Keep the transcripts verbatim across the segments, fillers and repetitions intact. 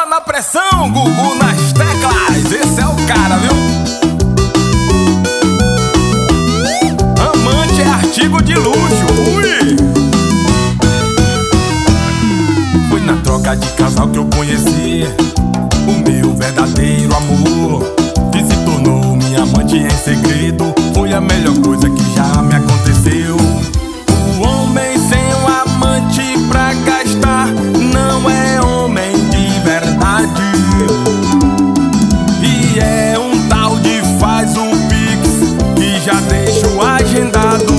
na pressão, Gugu nas teclas. Esse é o cara, viu? Amante é artigo de luxo. Ui! Foi na troca de casal que eu conheci o meu verdadeiro amor, que se tornou minha amante em segredo. Foi a melhor coisa que já me aconteceu. O homem sem um amante pra gastar não é homem de verdade. E é um tal de faz o Pix que já deixo agendado.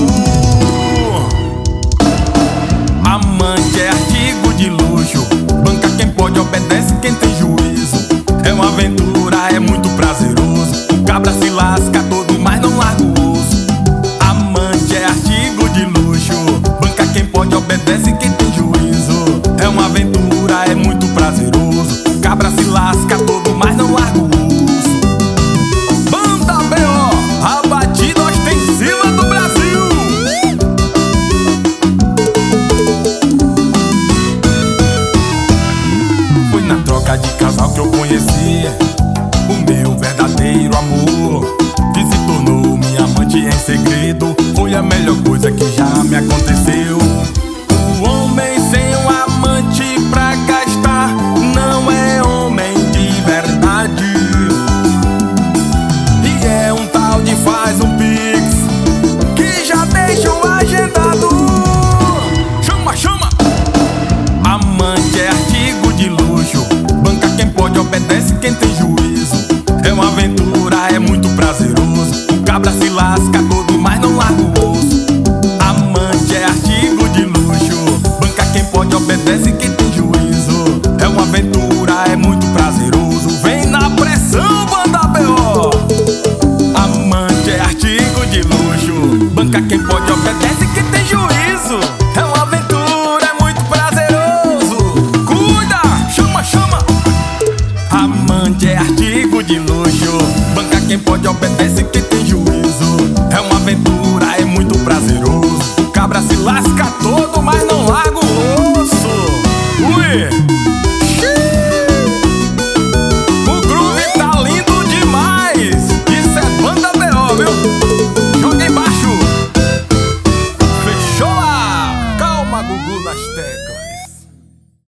Amante é artigo de luxo, banca quem pode, obedece quem tem juízo. É uma aventura, é muito prazeroso. O cabra se lasca todo, mas não larga o osso. Amante é artigo de luxo, banca quem pode, obedece quem tem juízo. É uma aventura, é muito prazeroso. O cabra se lasca todo, mas não larga o osso. Banda B O, a batida ostensiva do Brasil. Foi na troca de casal que eu conheci